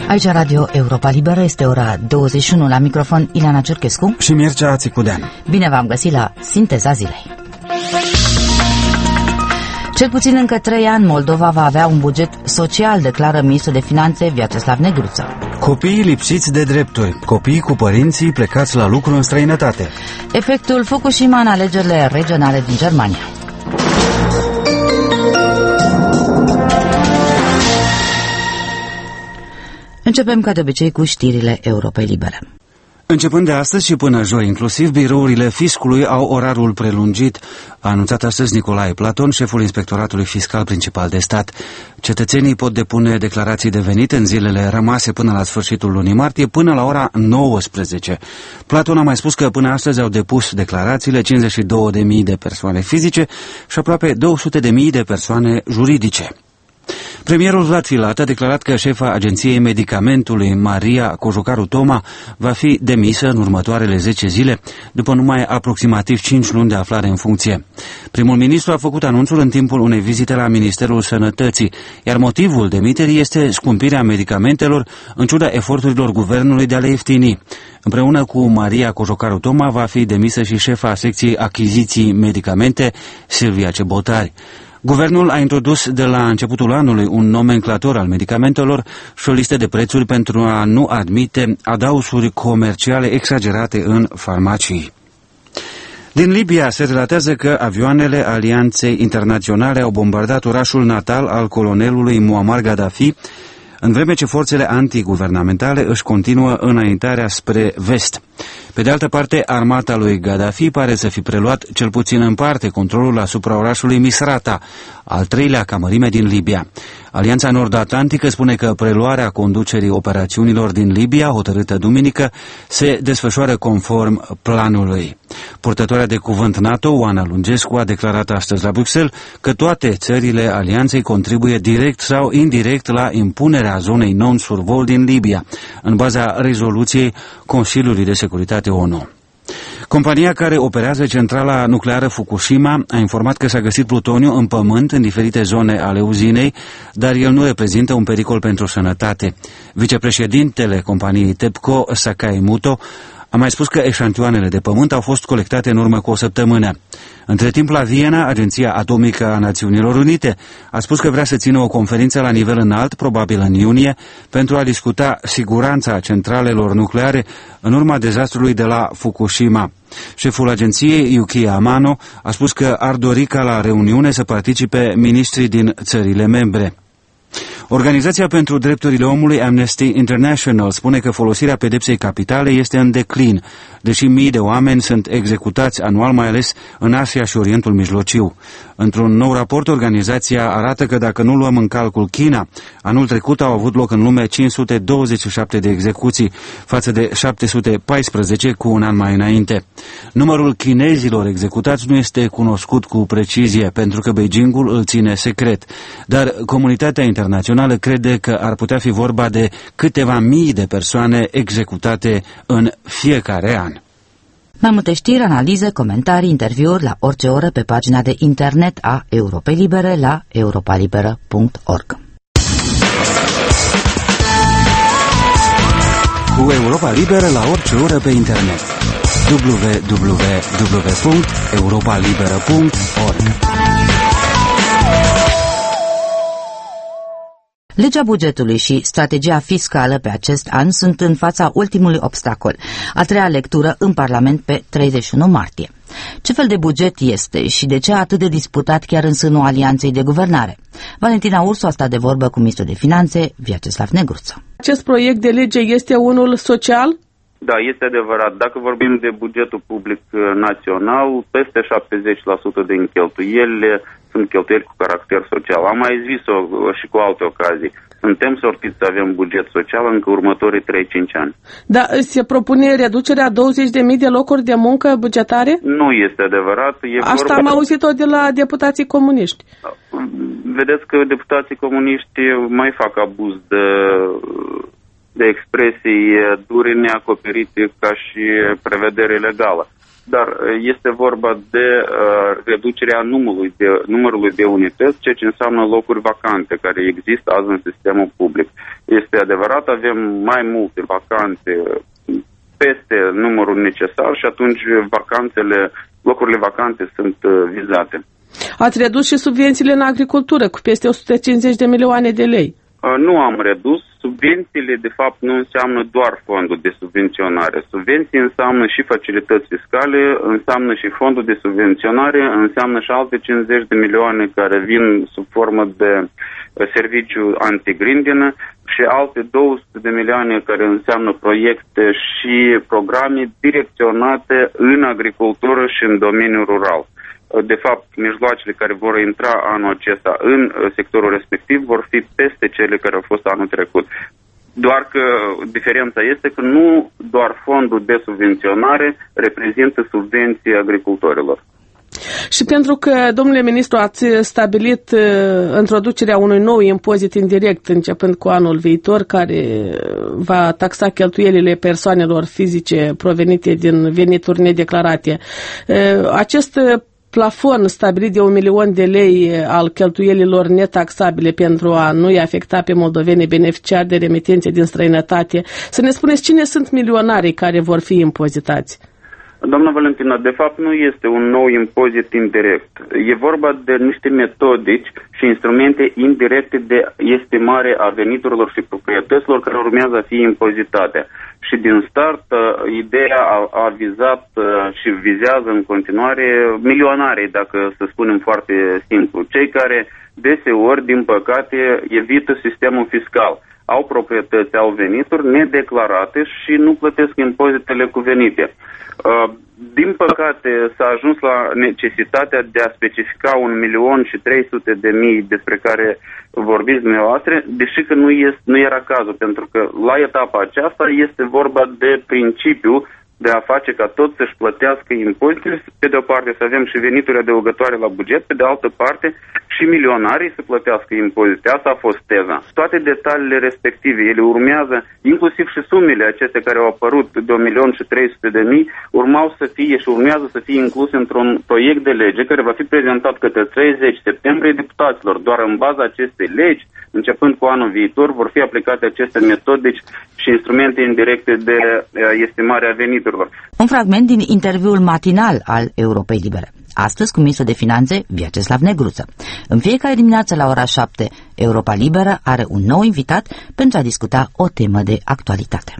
Aici Radio Europa Liberă, este ora 21, la microfon Ileana Cerchescu și Mircea Țicudean. Bine v-am găsit la Sinteza Zilei. Cel puțin încă 3 ani Moldova va avea un buget social, declară ministrul de Finanțe Vyacheslav Negruță. Copiii lipsiți de drepturi, copiii cu părinții plecați la lucru în străinătate. Efectul Fukushima în alegerile regionale din Germania. Începem ca de obicei cu știrile Europei Libere. Începând de astăzi și până joi, inclusiv birourile fiscului au orarul prelungit, a anunțat astăzi Nicolae Platon, șeful Inspectoratului Fiscal Principal de Stat. Cetățenii pot depune declarații de venit în zilele rămase până la sfârșitul lunii martie, până la ora 19. Platon a mai spus că până astăzi au depus declarațiile 52.000 de persoane fizice și aproape 200.000 de persoane juridice. Premierul Vlad Filat a declarat că șefa Agenției Medicamentului, Maria Cojocaru-Toma, va fi demisă în următoarele 10 zile, după numai aproximativ 5 luni de aflare în funcție. Primul ministru a făcut anunțul în timpul unei vizite la Ministerul Sănătății, iar motivul demiterii este scumpirea medicamentelor, în ciuda eforturilor guvernului de a le ieftini. Împreună cu Maria Cojocaru-Toma va fi demisă și șefa secției achiziții medicamente, Silvia Cebotari. Guvernul a introdus de la începutul anului un nomenclator al medicamentelor și o listă de prețuri pentru a nu admite adaosuri comerciale exagerate în farmacii. Din Libia se relatează că avioanele Alianței Internaționale au bombardat orașul natal al colonelului Muammar Gaddafi, în vreme ce forțele antiguvernamentale își continuă înaintarea spre vest. Pe de altă parte, armata lui Gaddafi pare să fi preluat cel puțin în parte controlul asupra orașului Misrata, al 3-lea ca mărime din Libia. Alianța Nord-Atlantică spune că preluarea conducerii operațiunilor din Libia, hotărâtă duminică, se desfășoară conform planului. Purtătoarea de cuvânt NATO, Oana Lungescu, a declarat astăzi la Bruxelles că toate țările alianței contribuie direct sau indirect la impunerea zonei non-survol din Libia, în baza rezoluției Consiliului de Securitate ONU. Compania care operează centrala nucleară Fukushima a informat că s-a găsit plutoniu în pământ în diferite zone ale uzinei, dar el nu reprezintă un pericol pentru sănătate. Vicepreședintele companiei TEPCO, Sakaimoto, a mai spus că eșantioanele de pământ au fost colectate în urmă cu o săptămână. Între timp, la Viena, Agenția Atomică a Națiunilor Unite a spus că vrea să țină o conferință la nivel înalt, probabil în iunie, pentru a discuta siguranța centralelor nucleare în urma dezastrului de la Fukushima. Șeful agenției, Yuki Amano, a spus că ar dori ca la reuniune să participe miniștrii din țările membre. Organizația pentru drepturile omului Amnesty International spune că folosirea pedepsei capitale este în declin, deși mii de oameni sunt executați anual, mai ales în Asia și Orientul Mijlociu. Într-un nou raport, organizația arată că dacă nu luăm în calcul China, anul trecut au avut loc în lume 527 de execuții, față de 714 cu un an mai înainte. Numărul chinezilor executați nu este cunoscut cu precizie, pentru că Beijingul îl ține secret, dar comunitatea internațională crede că ar putea fi vorba de câteva mii de persoane executate în fiecare an. Mai multe știri, analize, comentarii, interviuri la orice oră pe pagina de internet a Europei Libere la europalibera.org. Cu Europa Liberă la orice oră pe internet. www.europalibera.org. Legea bugetului și strategia fiscală pe acest an sunt în fața ultimului obstacol, a 3-a lectură în Parlament pe 31 martie. Ce fel de buget este și de ce atât de disputat chiar în sânul Alianței de Guvernare? Valentina Ursu a stat de vorbă cu ministrul de Finanțe, Vyacheslav Negruță. Acest proiect de lege este unul social? Da, este adevărat. Dacă vorbim de bugetul public național, peste 70% din cheltuielile sunt cheltuieli cu caracter social. Am mai zis-o și cu alte ocazii. Suntem sortiți să avem buget social încă următorii 3-5 ani. Da, se propune reducerea 20.000 de locuri de muncă bugetare? Nu este adevărat. Asta am auzit-o de la deputații comuniști. Vedeți că deputații comuniști mai fac abuz de expresii dure neacoperite ca și prevedere legală. dar este vorba de reducerea numărului de unități, ceea ce înseamnă locuri vacante care există azi în sistemul public. Este adevărat, avem mai multe vacante peste numărul necesar și atunci locurile vacante sunt vizate. Ați redus și subvențiile în agricultură cu peste 150 de milioane de lei. Nu am redus. Subvențiile, de fapt, nu înseamnă doar fondul de subvenționare. Subvenții înseamnă și facilități fiscale, înseamnă și fondul de subvenționare, înseamnă și alte 50 de milioane care vin sub formă de serviciu antigrindină și alte 200 de milioane care înseamnă proiecte și programe direcționate în agricultură și în domeniul rural. De fapt, mijloacele care vor intra anul acesta în sectorul respectiv vor fi peste cele care au fost anul trecut. Doar că diferența este că nu doar fondul de subvenționare reprezintă subvenții agricultorilor. Și pentru că, domnule ministru, ați stabilit introducerea unui nou impozit indirect începând cu anul viitor, care va taxa cheltuielile persoanelor fizice provenite din venituri nedeclarate. Acest plafon stabilit de 1 milion de lei al cheltuielilor netaxabile pentru a nu-i afecta pe moldovenii beneficiari de remitențe din străinătate. Să ne spuneți cine sunt milionarii care vor fi impozitați? Doamna Valentina, de fapt nu este un nou impozit indirect. E vorba de niște metodici și instrumente indirecte de estimare a veniturilor și proprietăților care urmează a fi impozitate. Și din start, ideea a vizat și vizează în continuare milionarii, dacă să spunem foarte simplu. Cei care deseori, din păcate, evită sistemul fiscal. Au proprietăți, au venituri nedeclarate și nu plătesc impozitele cuvenite. Din păcate s-a ajuns la necesitatea de a specifica 1.300.000 despre care vorbiți dumneavoastră, deși că nu era cazul, pentru că la etapa aceasta este vorba de principiu de a face ca toți să-și plătească impozitele, pe de o parte să avem și venituri adăugătoare la buget, pe de altă parte și milionarii să plătească impozite. Asta a fost teza. Toate detaliile respective, ele urmează, inclusiv și sumele acestea care au apărut de 1.300.000, urmau să fie și urmează să fie incluse într-un proiect de lege care va fi prezentat către 30 septembrie deputaților. Doar în baza acestei legi, începând cu anul viitor, vor fi aplicate aceste metodici și instrumente indirecte de estimare a veniturilor. Un fragment din interviul matinal al Europei Libere. Astăzi cu ministrul de Finanțe, Vyacheslav Negruță. În fiecare dimineață la ora 7, Europa Liberă are un nou invitat pentru a discuta o temă de actualitate.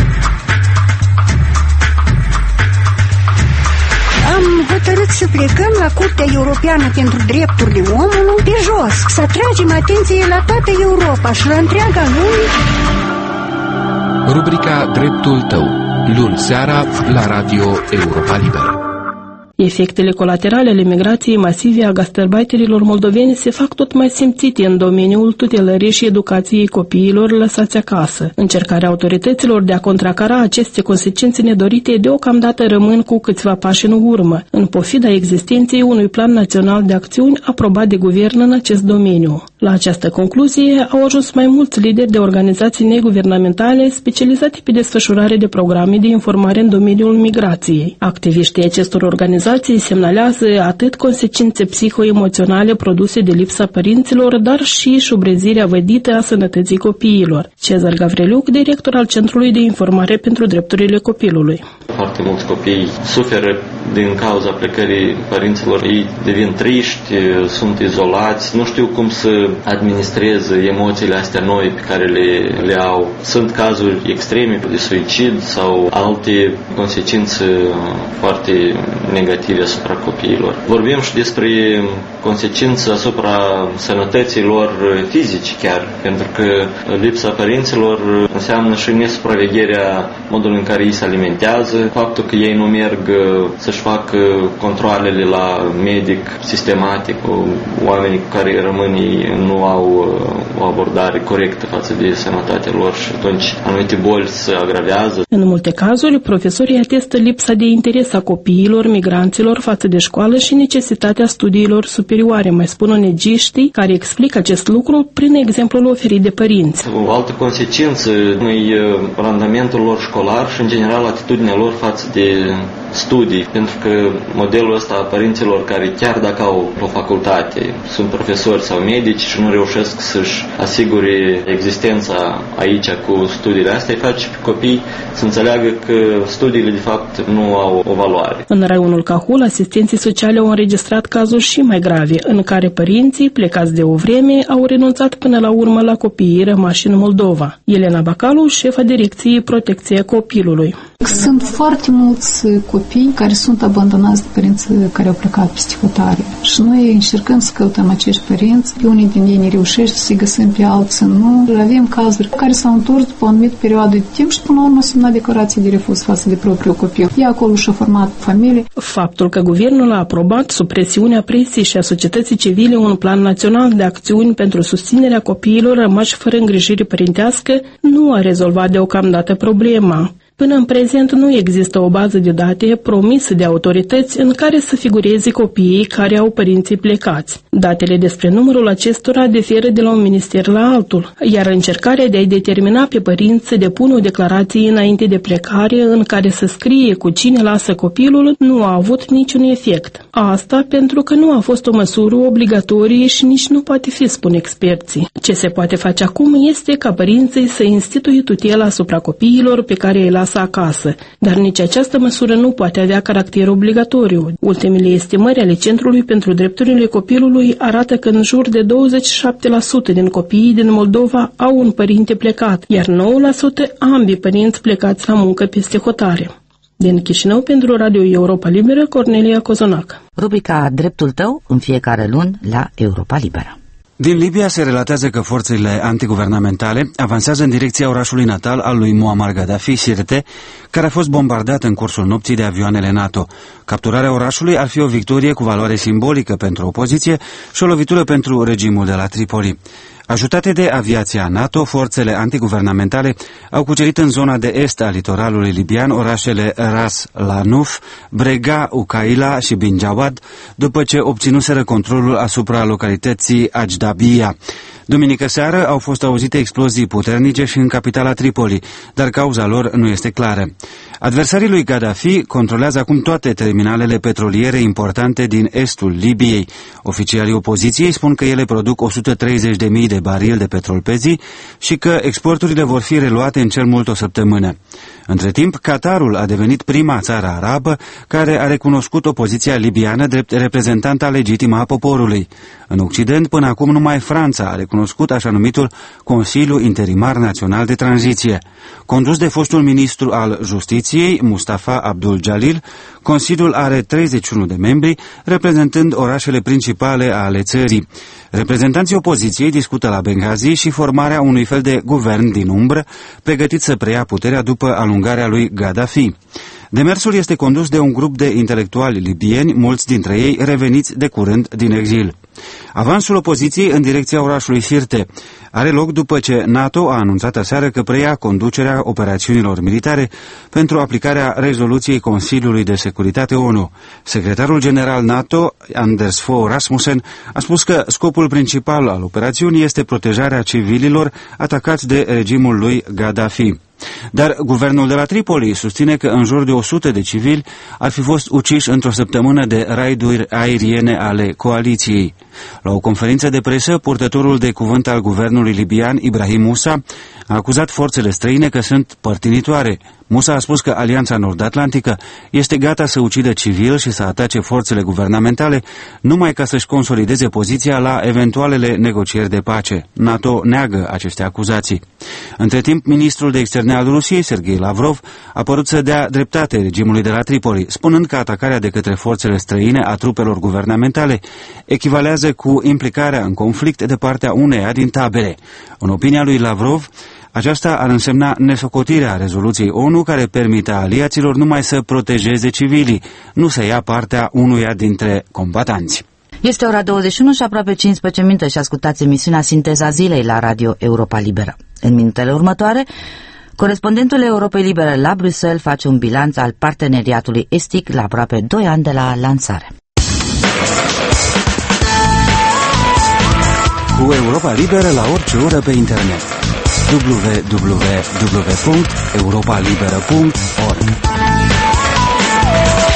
Am hotărât să plecăm la Curtea Europeană pentru Drepturile Omului pe jos, să atragem atenție la toată Europa și la întreaga lume. Rubrica Dreptul tău, luni seara la Radio Europa Liberă. Efectele colaterale ale migrației masive a gastarbeiterilor moldoveni se fac tot mai simțite în domeniul tutelării și educației copiilor lăsați acasă. Încercarea autorităților de a contracara aceste consecințe nedorite deocamdată rămân cu câțiva pași în urmă, în pofida existenței unui plan național de acțiuni aprobat de guvern în acest domeniu. La această concluzie au ajuns mai mulți lideri de organizații neguvernamentale specializate pe desfășurare de programe de informare în domeniul migrației. Activiștii acestor organizații semnalează atât consecințe psihoemoționale produse de lipsa părinților, dar și șubrezirea vădită a sănătății copiilor. Cezar Gavreliuc, director al Centrului de Informare pentru Drepturile Copilului. Foarte mulți copii suferă din cauza plecării părinților, ei devin triști, sunt izolați, nu știu cum să administreze emoțiile astea noi pe care le au. Sunt cazuri extreme de suicid sau alte consecințe foarte negative asupra copiilor. Vorbim și despre consecințe asupra sănătății lor fizice chiar, pentru că lipsa părinților înseamnă și nesupravegherea modului în care ei se alimentează, faptul că ei nu merg să-și facă controalele la medic sistematic, oamenii cu care rămân ei nu au o abordare corectă față de sănătatea lor și atunci anumite boli se agravează. În multe cazuri, profesorii atestă lipsa de interes a copiilor migranților față de școală și necesitatea studiilor superioare, mai spun onegiștii, care explică acest lucru prin exemplul oferit de părinți. O altă consecință e randamentul lor școlar și, în general, atitudinea lor față de studii, pentru că modelul ăsta a părinților care chiar dacă au o facultate, sunt profesori sau medici și nu reușesc să-și asigure existența aici cu studiile astea, îi face pe copii să înțeleagă că studiile de fapt nu au o valoare. În raionul Cahul, asistenții sociali au înregistrat cazuri și mai grave, în care părinții, plecați de o vreme, au renunțat până la urmă la copiii rămași în Moldova. Elena Bacalu, șefa direcției Protecție Copilului. Sunt foarte mulți copii care sunt abandonați de părinți care au plecat peste hotare. Și noi încercăm să căutăm acești părinți. Pe unii din ei ne reușește să-i găsim, pe alții nu. Avem cazuri care s-au întors după o anumită perioadă de timp și până la urmă au semnat declarații de refuz față de propriul copil. Ea acolo și-a format familie. Faptul că guvernul a aprobat sub presiunea presiei și a societății civile un plan național de acțiuni pentru susținerea copiilor rămași fără îngrijire părintească nu a rezolvat deocamdată problema. Până în prezent nu există o bază de date promisă de autorități în care să figureze copiii care au părinții plecați. Datele despre numărul acestora diferă de la un minister la altul, iar încercarea de a-i determina pe părinți să depună o declarație înainte de plecare în care să scrie cu cine lasă copilul nu a avut niciun efect. Asta pentru că nu a fost o măsură obligatorie și nici nu poate fi, spun experții. Ce se poate face acum este ca părinții să instituie tutela asupra copiilor pe care îi lasă acasă, dar nici această măsură nu poate avea caracter obligatoriu. Ultimele estimări ale Centrului pentru Drepturile Copilului arată că în jur de 27% din copiii din Moldova au un părinte plecat, iar 9% ambii părinți plecați la muncă peste hotare. Din Chișinău, pentru Radio Europa Liberă, Cornelia Cozonac. Rubrica Dreptul tău în fiecare luni la Europa Liberă. Din Libia se relatează că forțele antiguvernamentale avansează în direcția orașului natal al lui Muammar Gaddafi, Sirte, care a fost bombardat în cursul nopții de avioanele NATO. Capturarea orașului ar fi o victorie cu valoare simbolică pentru opoziție și o lovitură pentru regimul de la Tripoli. Ajutate de aviația NATO, forțele antiguvernamentale au cucerit în zona de est a litoralului libian orașele Ras Lanuf, Brega, Ucaila și Bin Jawad, după ce obținuseră controlul asupra localității Ajdabia. Duminică seară au fost auzite explozii puternice și în capitala Tripoli, dar cauza lor nu este clară. Adversarii lui Gaddafi controlează acum toate terminalele petroliere importante din estul Libiei. Oficialii opoziției spun că ele produc 130.000 de barili de petrol pe zi și că exporturile vor fi reluate în cel mult o săptămână. Între timp, Qatarul a devenit prima țară arabă care a recunoscut opoziția libiană drept reprezentanta legitimă a poporului. În Occident, până acum numai Franța a recunoscut așa numitul Consiliu Interimar Național de Tranziție. Condus de fostul ministru al Justiției, Mustafa Abdul Jalil, Consiliul are 31 de membri, reprezentând orașele principale ale țării. Reprezentanții opoziției discută la Benghazi și formarea unui fel de guvern din umbră, pregătit să preia puterea după alungarea lui Gaddafi. Demersul este condus de un grup de intelectuali libieni, mulți dintre ei reveniți de curând din exil. Avansul opoziției în direcția orașului Sirte are loc după ce NATO a anunțat aseară că preia conducerea operațiunilor militare pentru aplicarea rezoluției Consiliului de Securitate ONU. Secretarul general NATO, Anders Fogh Rasmussen, a spus că scopul principal al operațiunii este protejarea civililor atacați de regimul lui Gaddafi. Dar guvernul de la Tripoli susține că în jur de 100 de civili ar fi fost uciși într-o săptămână de raiduri aeriene ale coaliției. La o conferință de presă, purtătorul de cuvânt al guvernului libian, Ibrahim Musa, a acuzat forțele străine că sunt părtinitoare. Musa a spus că Alianța Nord-Atlantică este gata să ucidă civil și să atace forțele guvernamentale numai ca să-și consolideze poziția la eventualele negocieri de pace. NATO neagă aceste acuzații. Între timp, ministrul de externe al Rusiei, Sergei Lavrov, a părut să dea dreptate regimului de la Tripoli, spunând că atacarea de către forțele străine a trupelor guvernamentale echivalează cu implicarea în conflict de partea uneia din tabere. În opinia lui Lavrov, aceasta ar însemna nesocotirea rezoluției ONU care permite aliaților numai să protejeze civilii, nu să ia partea unuia dintre combatanți. Este ora 21 și aproape 15 minute și ascultați emisiunea Sinteza Zilei la Radio Europa Liberă. În minutele următoare, corespondentul Europei Libere la Bruxelles face un bilanț al parteneriatului estic la aproape 2 ani de la lansare. Cu Europa Liberă la orice oră pe internet. www.europalibera.org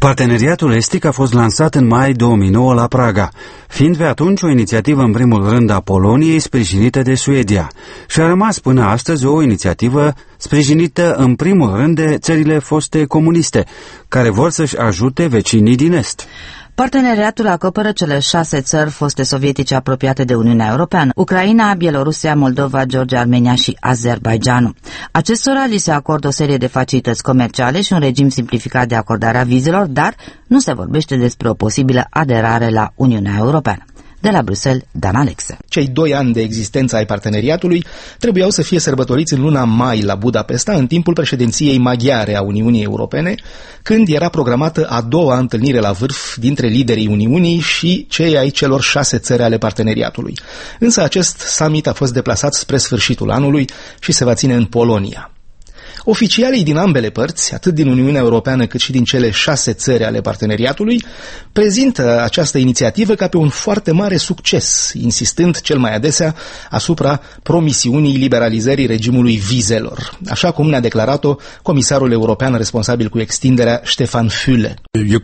Parteneriatul estic a fost lansat în mai 2009 la Praga, fiind pe atunci o inițiativă în primul rând a Poloniei sprijinită de Suedia și a rămas până astăzi o inițiativă sprijinită în primul rând de țările foste comuniste, care vor să-și ajute vecinii din Est. Parteneriatul acoperă cele 6 țări foste sovietice apropiate de Uniunea Europeană: Ucraina, Bielorusia, Moldova, Georgia, Armenia și Azerbaidjanul. Acestora li se acordă o serie de facilități comerciale și un regim simplificat de acordare a vizelor, dar nu se vorbește despre o posibilă aderare la Uniunea Europeană. De la Bruxelles, Dan Alexe. Cei 2 ani de existență ai parteneriatului trebuiau să fie sărbătoriți în luna mai la Budapesta, în timpul președinției maghiare a Uniunii Europene, când era programată a 2-a întâlnire la vârf dintre liderii Uniunii și cei ai celor 6 țări ale parteneriatului. Însă acest summit a fost deplasat spre sfârșitul anului și se va ține în Polonia. Oficialii din ambele părți, atât din Uniunea Europeană cât și din cele 6 țări ale parteneriatului, prezintă această inițiativă ca pe un foarte mare succes, insistând cel mai adesea asupra promisiunii liberalizării regimului vizelor, așa cum ne-a declarat-o comisarul european responsabil cu extinderea, Stefan Füle.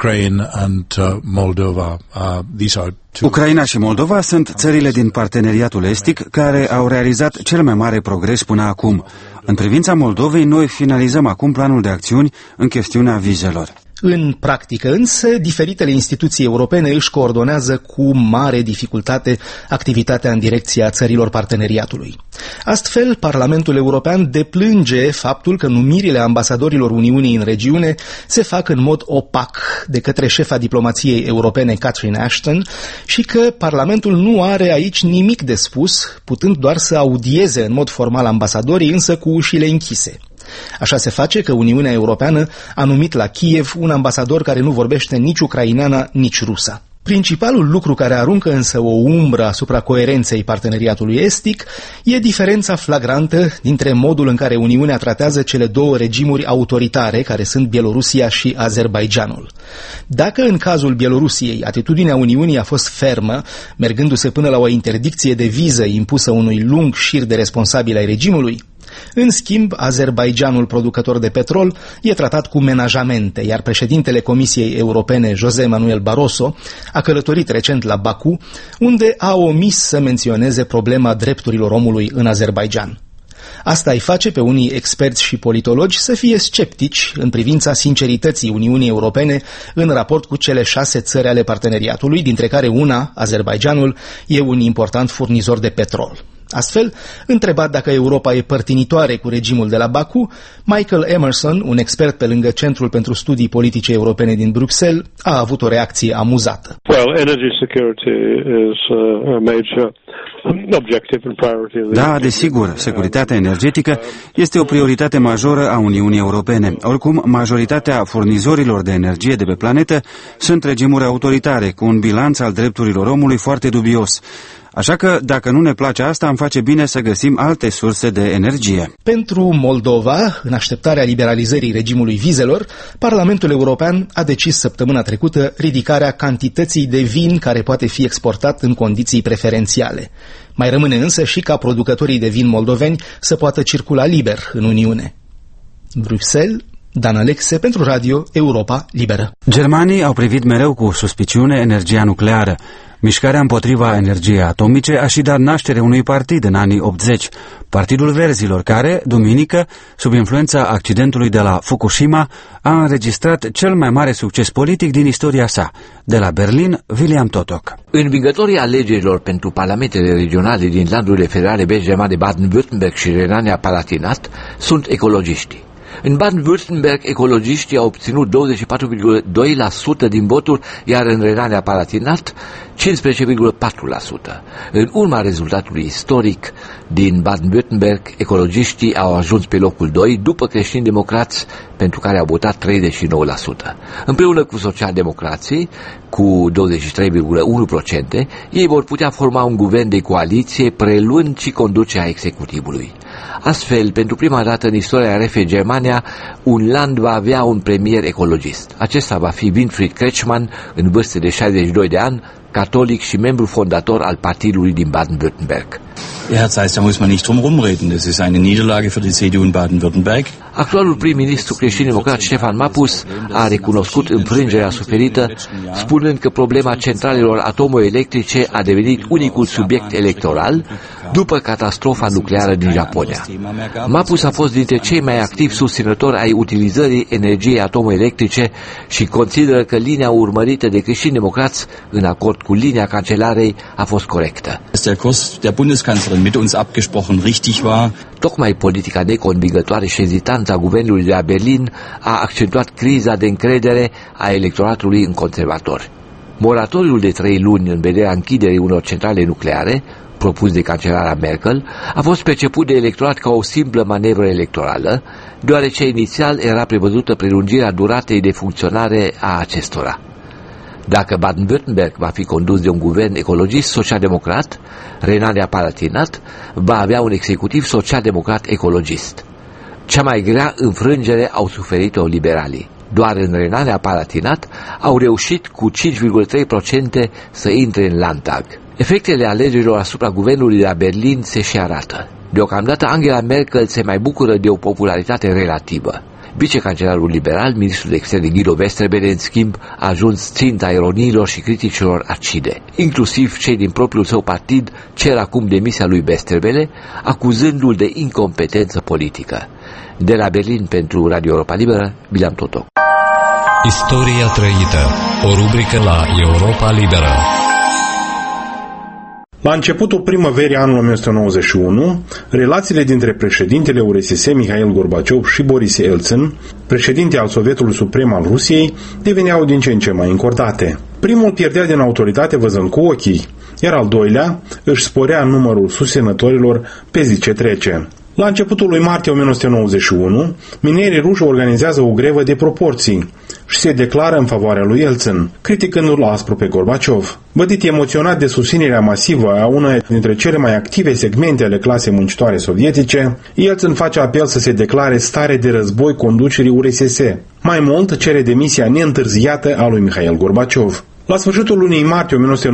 Ucraina și Moldova sunt țările din parteneriatul estic care au realizat cel mai mare progres până acum. În privința Moldovei, noi finalizăm acum planul de acțiuni în chestiunea vizelor. În practică însă, diferitele instituții europene își coordonează cu mare dificultate activitatea în direcția țărilor parteneriatului. Astfel, Parlamentul European deplânge faptul că numirile ambasadorilor Uniunii în regiune se fac în mod opac de către șefa diplomației europene Catherine Ashton și că Parlamentul nu are aici nimic de spus, putând doar să audieze în mod formal ambasadorii, însă cu ușile închise. Așa se face că Uniunea Europeană a numit la Kiev un ambasador care nu vorbește nici ucraineana, nici rusa. Principalul lucru care aruncă însă o umbră asupra coerenței parteneriatului estic e diferența flagrantă dintre modul în care Uniunea tratează cele 2 regimuri autoritare, care sunt Bielorusia și Azerbaidjanul. Dacă în cazul Bielorusiei atitudinea Uniunii a fost fermă, mergându-se până la o interdicție de viză impusă unui lung șir de responsabili ai regimului, în schimb, Azerbaidjanul, producător de petrol, e tratat cu menajamente, iar președintele Comisiei Europene, José Manuel Barroso, a călătorit recent la Baku, unde a omis să menționeze problema drepturilor omului în Azerbaidjan. Asta îi face pe unii experți și politologi să fie sceptici în privința sincerității Uniunii Europene în raport cu cele 6 țări ale parteneriatului, dintre care una, Azerbaidjanul, e un important furnizor de petrol. Astfel, întrebat dacă Europa e părtinitoare cu regimul de la Baku, Michael Emerson, un expert pe lângă Centrul pentru Studii Politice Europene din Bruxelles, a avut o reacție amuzată. Da, desigur, securitatea energetică este o prioritate majoră a Uniunii Europene. Oricum, majoritatea furnizorilor de energie de pe planetă sunt regimuri autoritare, cu un bilanț al drepturilor omului foarte dubios. Așa că, dacă nu ne place asta, am face bine să găsim alte surse de energie. Pentru Moldova, în așteptarea liberalizării regimului vizelor, Parlamentul European a decis săptămâna trecută ridicarea cantității de vin care poate fi exportat în condiții preferențiale. Mai rămâne însă și ca producătorii de vin moldoveni să poată circula liber în Uniune. Bruxelles, Dan Alexe pentru Radio Europa Liberă. Germanii au privit mereu cu suspiciune energia nucleară. Mișcarea împotriva energiei atomice a și dat naștere unui partid în anii 80, Partidul Verzilor, care, duminică, sub influența accidentului de la Fukushima, a înregistrat cel mai mare succes politic din istoria sa. De la Berlin, William Totok. Învingătorii alegerilor pentru parlamentele regionale din landurile federale belgiene de Baden-Württemberg și Renania-Palatinat sunt ecologiștii. În Baden-Württemberg, ecologiștii au obținut 24,2% din voturi, iar în Renania-Palatinat 15,4%. În urma rezultatului istoric din Baden-Württemberg, ecologiștii au ajuns pe locul 2 după creștini-democrați, pentru care au votat 39%. Împreună cu socialdemocrații, cu 23,1%, ei vor putea forma un guvern de coaliție, preluând și conducerea executivului. Astfel, pentru prima dată în istoria RF Germania, un land va avea un premier ecologist. Acesta va fi Winfried Kretschmann, în vârstă de 62 de ani, catolic și membru fondator al partidului din Baden-Württemberg. Herr Zeiss, da muss man nicht drum rumreden. Das ist eine Niederlage für die CDU in Baden-Württemberg. Actualul prim-ministru creștin-democrat Ștefan Mapus a recunoscut înfrângerea suferită, spunând că problema centralelor atomoelectrice a devenit unicul subiect electoral după catastrofa nucleară din Japonia. Mapus a fost dintre cei mai activi susținători ai utilizării energiei atomoelectrice și consideră că linia urmărită de creștini-democrați în acord cu linia cancelarei a fost corectă. Der Kurs der Bundeskanzlerin mit uns abgesprochen richtig war. Tocmai politica neconvingătoare și ezitanța guvernului de la Berlin a accentuat criza de încredere a electoratului în conservatori. Moratoriul de 3 luni în vederea închiderii unor centrale nucleare, propus de cancelara Merkel, a fost perceput de electorat ca o simplă manevră electorală, deoarece inițial era prevăzută prelungirea duratei de funcționare a acestora. Dacă Baden-Württemberg va fi condus de un guvern ecologist social-democrat, Renania-Palatinat va avea un executiv social-democrat ecologist. Cea mai grea înfrângere au suferit-o liberalii. Doar în Renania-Palatinat au reușit cu 5,3% să intre în Landtag. Efectele alegerilor asupra guvernului de la Berlin se și arată. Deocamdată Angela Merkel se mai bucură de o popularitate relativă. Vicecancelarul liberal, ministrul de externe Guido Westerwelle, în schimb, a ajuns ținta ironiilor și criticilor acide. Inclusiv cei din propriul său partid cer acum demisia lui Westerwelle, acuzându-l de incompetență politică. De la Berlin pentru Radio Europa Liberă, Bileam Totoc. Istoria trăită, o rubrică la Europa Liberă. La începutul primăverii anului 1991, relațiile dintre președintele URSS Mihail Gorbaciov și Boris Elțin, președinte al Sovietului Suprem al Rusiei, deveneau din ce în ce mai încordate. Primul pierdea din autoritate văzând cu ochii, iar al doilea își sporea numărul susținătorilor pe zi ce trece. La începutul lui martie 1991, minerii ruși organizează o grevă de proporții și se declară în favoarea lui Elțin, criticându-l aspru pe Gorbaciov. Vădit emoționat de susținerea masivă a unei dintre cele mai active segmente ale clasei muncitoare sovietice, Elțin face apel să se declare stare de război conducerii URSS. Mai mult, cere demisia neîntârziată a lui Mihail Gorbaciov. La sfârșitul lunii martie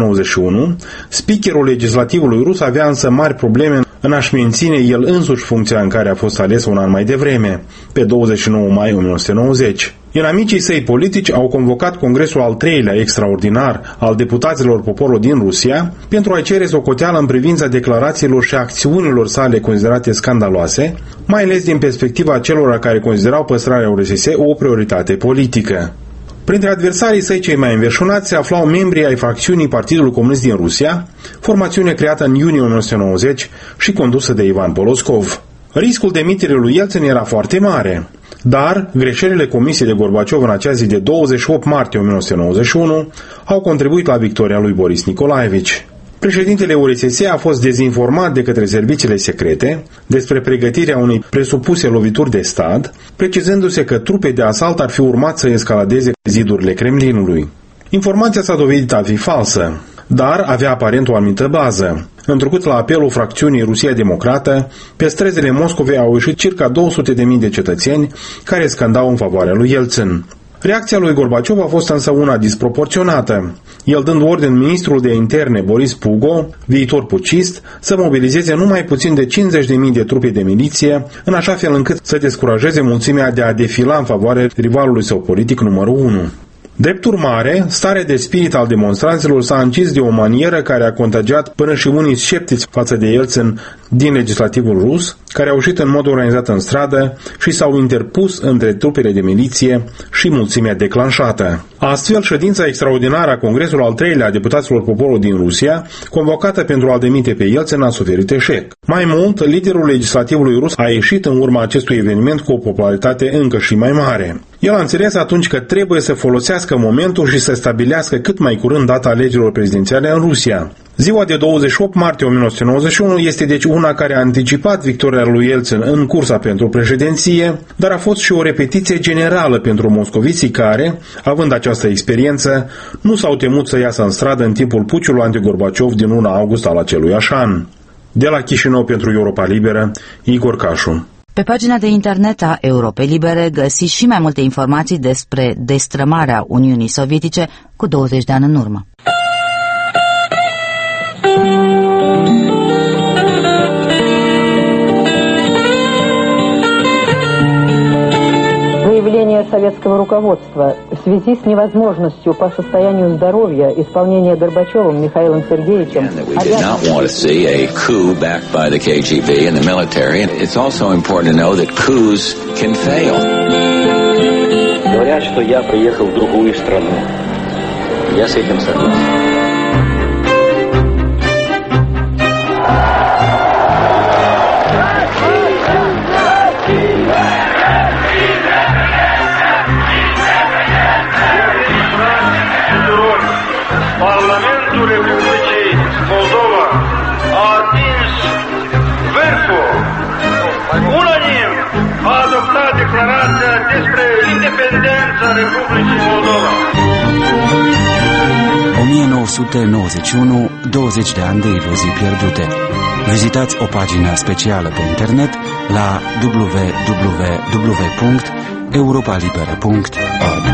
1991, speakerul legislativului rus avea însă mari probleme în a-și menține el însuși funcția în care a fost ales un an mai devreme, pe 29 mai 1990. Inamicii săi politici au convocat congresul al 3-lea extraordinar al deputaților poporului din Rusia pentru a-i cere socoteală în privința declarațiilor și acțiunilor sale considerate scandaloase, mai ales din perspectiva celor care considerau păstrarea URSS o prioritate politică. Printre adversarii săi cei mai înverșunați se aflau membrii ai fracțiunii Partidului Comunist din Rusia, formațiune creată în iunie 1990 și condusă de Ivan Poloscov. Riscul demiterii lui Elțin era foarte mare, dar greșelile comise de Gorbaciov în acea zi de 28 martie 1991 au contribuit la victoria lui Boris Nicolaevici. Președintele URSS a fost dezinformat de către serviciile secrete despre pregătirea unei presupuse lovituri de stat, precizându-se că trupe de asalt ar fi urmat să escaladeze zidurile Kremlinului. Informația s-a dovedit a fi falsă, dar avea aparent o anumită bază, întrucât la apelul fracțiunii Rusia Democrată, pe străzile Moscovei au ieșit circa 200.000 de cetățeni care scandau în favoarea lui Elțin. Reacția lui Gorbaciov a fost însă una disproporționată, el dând ordin ministrul de interne Boris Pugo, viitor pucist, să mobilizeze numai puțin de 50.000 de trupe de miliție, în așa fel încât să descurajeze mulțimea de a defila în favoarea rivalului său politic numărul 1. Drept urmare, starea de spirit al demonstranților s-a încis de o manieră care a contagiat până și unii sceptici față de Elțin din legislativul rus, care au ieșit în mod organizat în stradă și s-au interpus între trupele de miliție și mulțimea declanșată. Astfel, ședința extraordinară a Congresului al 3-lea a deputaților poporului din Rusia, convocată pentru a demite pe Elțin, a suferit eșec. Mai mult, liderul legislativului rus a ieșit în urma acestui eveniment cu o popularitate încă și mai mare. El a înțeles atunci că trebuie să folosească momentul și să stabilească cât mai curând data alegerilor prezidențiale în Rusia. Ziua de 28 martie 1991 este deci una care a anticipat victoria lui Elțin în cursa pentru președinție, dar a fost și o repetiție generală pentru moscoviții care, având această experiență, nu s-au temut să iasă în stradă în timpul puciului anti-Gorbaciov din luna august al aceluiași an. De la Chișinău pentru Europa Liberă, Igor Cașu. Pe pagina de internet a Europei Libere găsiți și mai multe informații despre destrămarea Uniunii Sovietice cu 20 de ani în urmă. руководства в связи с невозможностью по состоянию здоровья исполнения Горбачевым Михаилом Сергеевичем. We did not want to see a coup backed by the KGB and the military. And it's also important to know that coups can fail. Говорят, что я приехал в другую страну. Я с этим согласен. Parlamentul Republicii Moldova a atins vârful. Unanim a adoptat declarația despre independența Republicii Moldova. 1991, 20 de ani de iluzii pierdute. Vizitați o pagină specială pe internet la www.europalibera.org.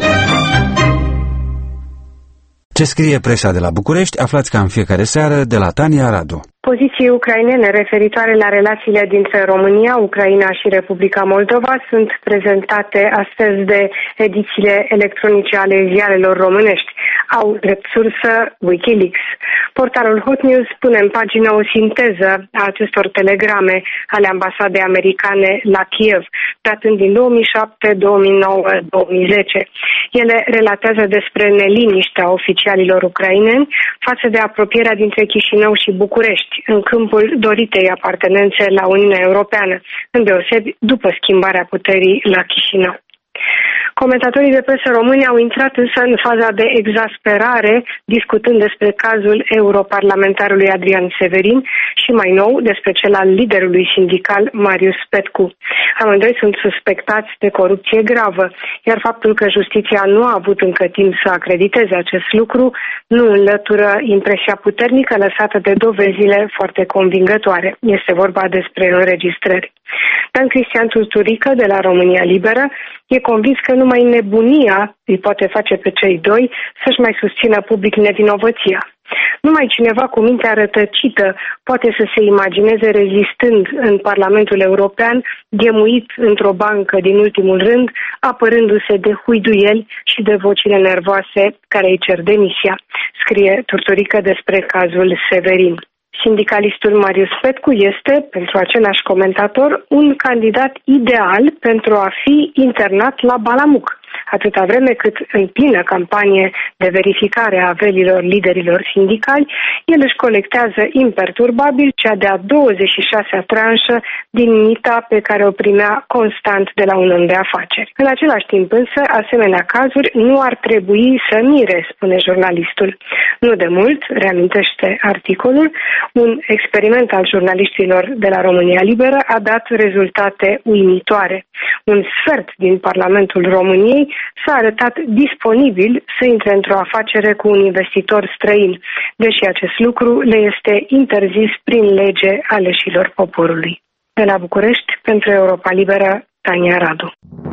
Ce scrie presa de la București, aflați ca în fiecare seară de la Tania Radu. Poziții ucrainene referitoare la relațiile dintre România, Ucraina și Republica Moldova sunt prezentate astăzi de edițiile electronice ale ziarelor românești. Au drept sursă Wikileaks. Portalul Hot News pune în pagină o sinteză a acestor telegrame ale ambasadei americane la Kiev, datând din 2007, 2009, 2010. Ele relatează despre neliniștea oficialilor ucraineni față de apropierea dintre Chișinău și București, în câmpul doritei apartenențe la Uniunea Europeană, îndeosebi după schimbarea puterii la Chișinău. Comentatorii de presă români au intrat însă în faza de exasperare, discutând despre cazul europarlamentarului Adrian Severin și mai nou despre cel al liderului sindical Marius Petcu. Amândoi sunt suspectați de corupție gravă, iar faptul că justiția nu a avut încă timp să acrediteze acest lucru nu înlătură impresia puternică lăsată de dovezile foarte convingătoare. Este vorba despre înregistrări. Dan Cristian Turturică de la România Liberă e convins că numai nebunia îi poate face pe cei doi să-și mai susțină public nevinovăția. Numai cineva cu mintea rătăcită poate să se imagineze rezistând în Parlamentul European, ghemuit într-o bancă din ultimul rând, apărându-se de huiduieli și de vocile nervoase care îi cer demisia, scrie Turturică despre cazul Severin. Sindicalistul Marius Petcu este, pentru același comentator, un candidat ideal pentru a fi internat la Balamuc, atâta vreme cât în plină campanie de verificare a averilor liderilor sindicali, el își colectează imperturbabil cea de-a 26-a tranșă din mita pe care o primea constant de la un om de afaceri. În același timp însă, asemenea cazuri nu ar trebui să mire, spune jurnalistul. Nu de mult, reamintește articolul, un experiment al jurnaliștilor de la România Liberă a dat rezultate uimitoare. Un sfert din Parlamentul României s-a arătat disponibil să intre într-o afacere cu un investitor străin, deși acest lucru le este interzis prin lege aleșilor poporului. De la București, pentru Europa Liberă, Tania Radu.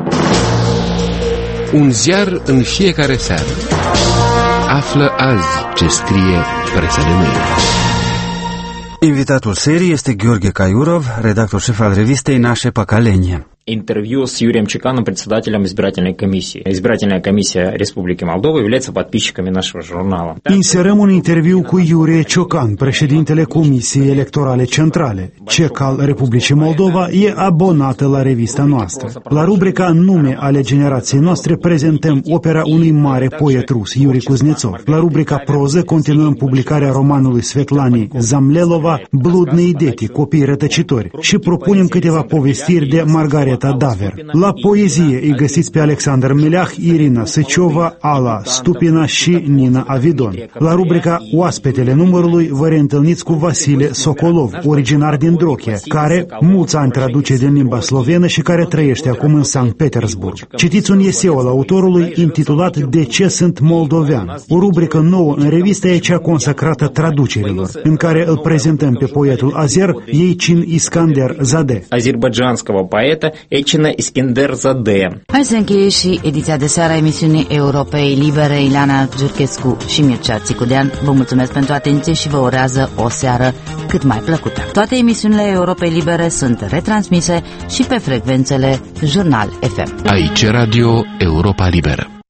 Un ziar în fiecare seară. Află azi ce scrie presa de mâine. Invitatul serii este Gheorghe Caiurov, redactor șef al revistei Naše Поколение. Интервью с Юрием Чеканом, председателем избирательной комиссии. Избирательная комиссия Республики Молдова является подписчиками нашего журнала. Inserăm un interviu cu Iurie Ciocan, președintele Comisiei Electorale Centrale. CEC al Republicii Moldova e abonată la revista noastră. La rubrica Nume ale generației noastre prezentăm opera unui mare poet rus, Yuri Kuznetsov. La rubrica Proză continuăm publicarea romanului Svetlani Zamlelova, Bludnii deti, copii rătăcitori, și propunem câteva povestiri de Margareta Daver. La poezie îi găsiți pe Alexandru Mileah, Irina Săciova, Ala Stupina și Nina Avidon. La rubrica Oaspetele numărului vă reîntâlniți cu Vasile Sokolov, originar din Drochia, care mulți ani traduce din limba slovenă și care trăiește acum în Sankt Petersburg. Citiți un eseu al autorului intitulat De ce sunt moldovean? O rubrică nouă în revistă e cea consacrată traducerilor, în care îl prezentăm pe poetul azer Yeichin Iskander Zadeh. Азербайджанского поэта Echina Iskenderzadeh. Hai să încheie și ediția de seară a emisiunii Europei Libere. Ileana Giurchescu și Mircea Țicudean vă mulțumesc pentru atenție și vă urează o seară cât mai plăcută. Toate emisiunile Europei Libere sunt retransmise și pe frecvențele Jurnal FM. Aici Radio Europa Liberă.